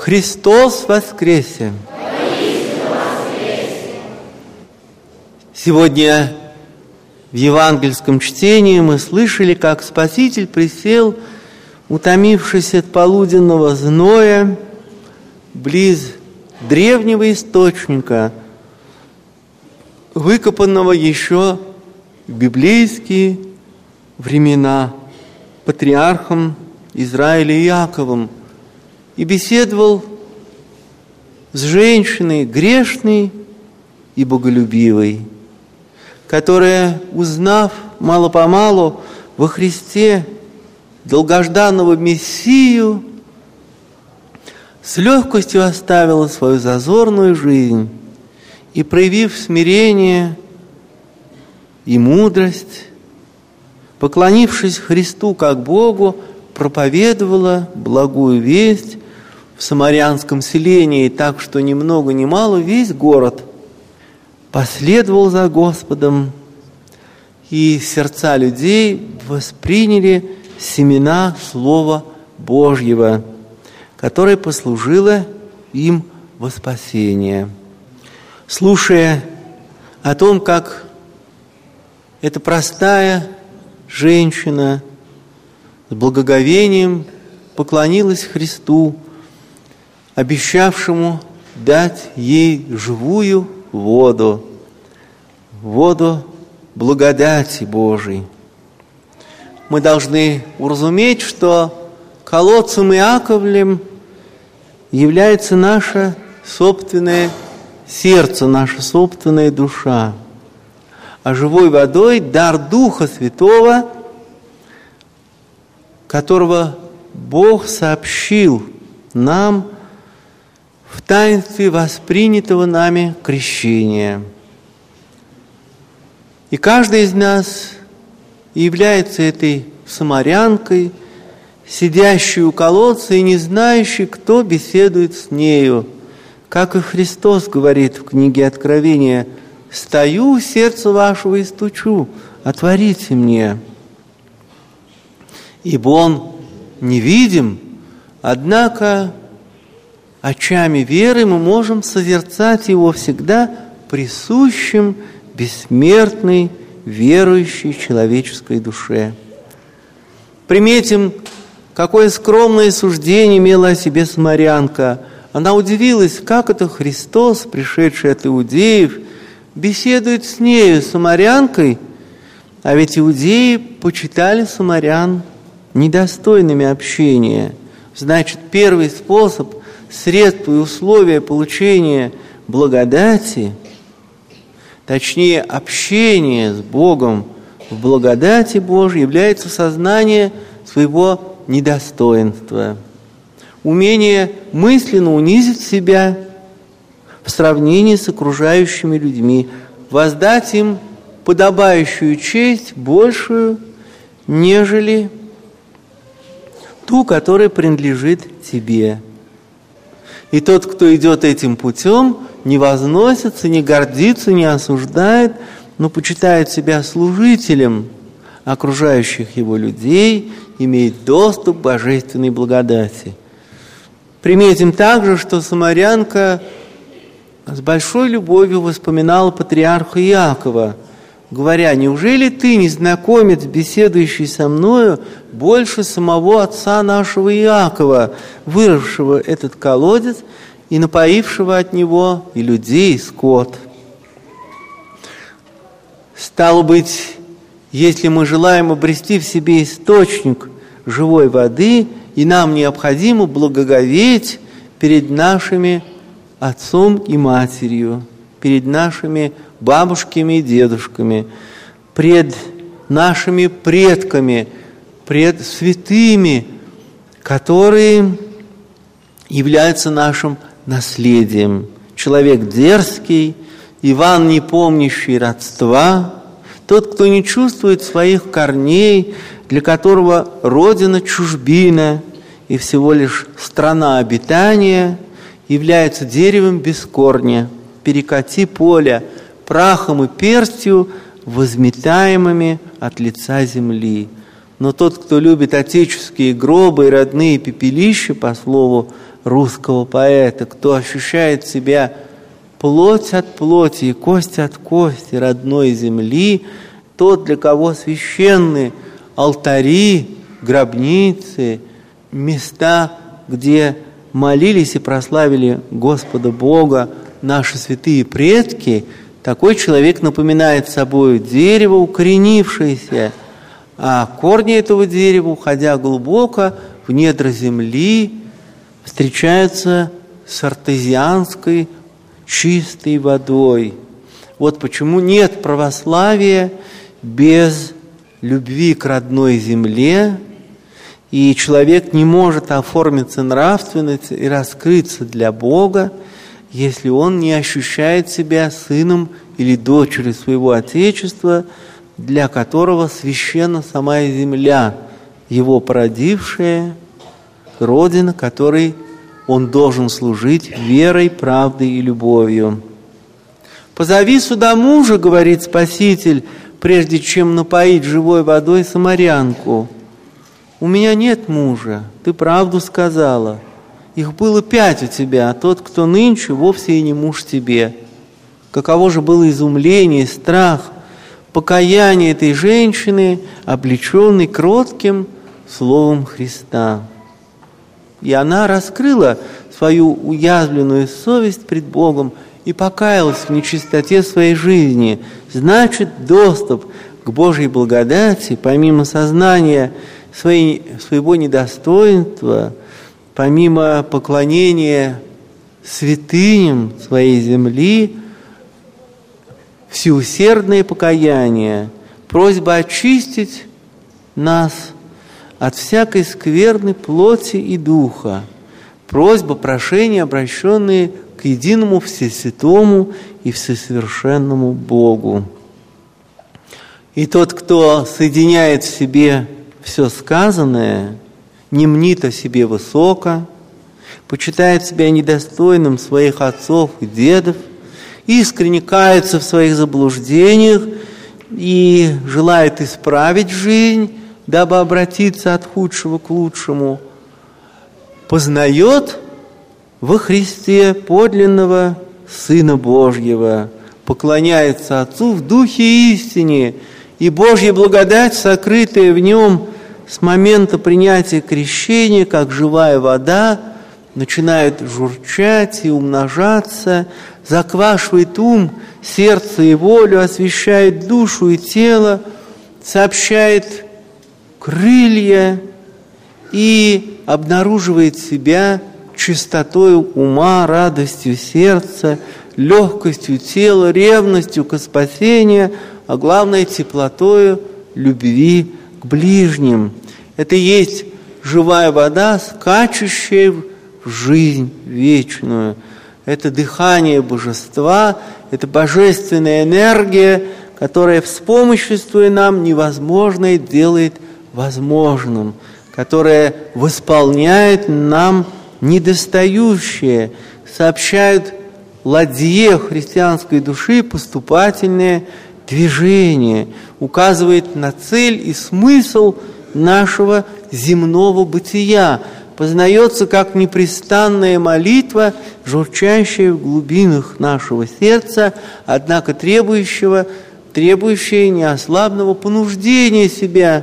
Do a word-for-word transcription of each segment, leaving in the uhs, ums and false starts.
Христос воскресе! Сегодня в евангельском чтении мы слышали, как Спаситель присел, утомившись от полуденного зноя, близ древнего источника, выкопанного еще в библейские времена патриархом Израиля Иаковом, и беседовал с женщиной грешной и боголюбивой, которая, узнав мало-помалу во Христе долгожданного Мессию, с легкостью оставила свою зазорную жизнь и, проявив смирение и мудрость, поклонившись Христу как Богу, проповедовала благую весть в самарянском селении, так что ни много ни мало весь город последовал за Господом, и сердца людей восприняли семена Слова Божьего, которое послужило им во спасение. Слушая о том, как эта простая женщина с благоговением поклонилась Христу, обещавшему дать ей живую воду, воду благодати Божией, мы должны уразуметь, что колодцем Иаковлем является наше собственное сердце, наша собственная душа, а живой водой дар Духа Святого, которого Бог сообщил нам в таинстве воспринятого нами крещения. И каждый из нас является этой самарянкой, сидящей у колодца и не знающей, кто беседует с нею. Как и Христос говорит в книге Откровения: «Стою у сердца вашего и стучу, отворите мне». Ибо Он невидим, однако очами веры мы можем созерцать Его всегда присущим бессмертной, верующей человеческой душе. Приметим, какое скромное суждение имела о себе самарянка. Она удивилась, как это Христос, пришедший от иудеев, беседует с нею, самарянкой, а ведь иудеи почитали самарян недостойными общения. Значит, первый способ, средство и условие получения благодати, точнее, общение с Богом в благодати Божьей, является сознание своего недостоинства, умение мысленно унизить себя в сравнении с окружающими людьми, воздать им подобающую честь, большую, нежели ту, которая принадлежит тебе. И тот, кто идет этим путем, не возносится, не гордится, не осуждает, но почитает себя служителем окружающих его людей, имеет доступ к божественной благодати. Приметим также, что самарянка с большой любовью воспоминала патриарха Иакова, говоря: «Неужели ты, незнакомец, беседующий со мною, больше самого отца нашего Иакова, вырывшего этот колодец и напоившего от него и людей, и скот?» Стало быть, если мы желаем обрести в себе источник живой воды, и нам необходимо благоговеть перед нашими отцом и матерью, перед нашими бабушками и дедушками, пред нашими предками, пред святыми, которые являются нашим наследием. Человек дерзкий, Иван, не помнящий родства, тот, кто не чувствует своих корней, для которого родина чужбина и всего лишь страна обитания, является деревом без корня, перекати поля, прахом и перстью, возметаемыми от лица земли. Но тот, кто любит отеческие гробы и родные пепелища, по слову русского поэта, кто ощущает себя плоть от плоти и кость от кости родной земли, тот, для кого священны алтари, гробницы, места, где молились и прославили Господа Бога наши святые предки, такой человек напоминает собой дерево, укоренившееся, а корни этого дерева, уходя глубоко в недра земли, встречаются с артезианской чистой водой. Вот почему нет православия без любви к родной земле, и человек не может оформиться нравственно и раскрыться для Бога, если он не ощущает себя сыном или дочерью своего Отечества, для которого священна сама земля, его породившая, Родина, которой он должен служить верой, правдой и любовью. «Позови сюда мужа, — говорит Спаситель, — прежде чем напоить живой водой самарянку. У меня нет мужа, ты правду сказала. Их было пять у тебя, а тот, кто нынче, вовсе и не муж тебе». Каково же было изумление, страх, покаяние этой женщины, облеченной кротким словом Христа. И она раскрыла свою уязвленную совесть пред Богом и покаялась в нечистоте своей жизни. Значит, доступ к Божьей благодати, помимо сознания своей, своего недостоинства, помимо поклонения святыням своей земли, всеусердное покаяние, просьба очистить нас от всякой скверны плоти и духа, просьба, прошения, обращенные к единому всесвятому и всесовершенному Богу. И тот, кто соединяет в себе все сказанное, не мнит о себе высоко, почитает себя недостойным своих отцов и дедов, искренне кается в своих заблуждениях и желает исправить жизнь, дабы обратиться от худшего к лучшему, познает во Христе подлинного Сына Божьего, поклоняется Отцу в духе и истине, и Божья благодать, сокрытая в нем с момента принятия крещения, как живая вода, начинает журчать и умножаться, заквашивает ум, сердце и волю, освещает душу и тело, сообщает крылья и обнаруживает себя чистотою ума, радостью сердца, легкостью тела, ревностью к спасению, а главное, теплотою любви к ближним. Это и есть живая вода, скачущая в жизнь вечную. Это дыхание божества, это божественная энергия, которая, вспомоществуя нам, невозможное делает возможным, которая восполняет нам недостающее, сообщает ладье христианской души поступательное движение, указывает на цель и смысл нашего земного бытия, познается как непрестанная молитва, журчащая в глубинах нашего сердца, однако требующего, требующая неослабного понуждения себя,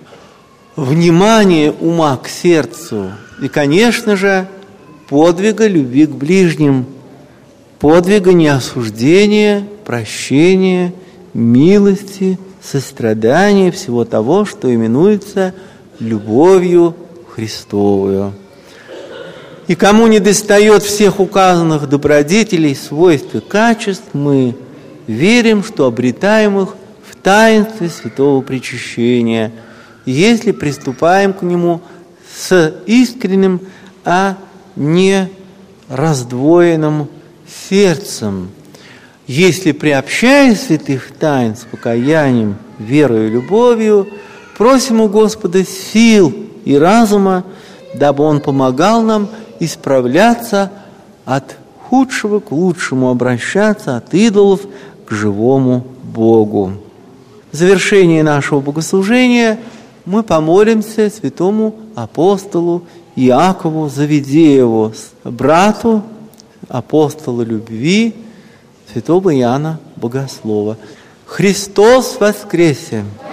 внимания ума к сердцу и, конечно же, подвига любви к ближним, подвига неосуждения, прощения, милости, сострадания, всего того, что именуется любовью Христовую. И кому не достает всех указанных добродетелей, свойств и качеств, мы верим, что обретаем их в таинстве святого причащения, если приступаем к нему с искренним, а не раздвоенным сердцем. Если, приобщая святых тайн с покаянием, верою и любовью, просим у Господа сил и разума, дабы Он помогал нам исправляться от худшего к лучшему, обращаться от идолов к живому Богу. В завершении нашего богослужения мы помолимся святому апостолу Иакову Завидееву, брату апостола любви, святого Иоанна Богослова. Христос воскресе!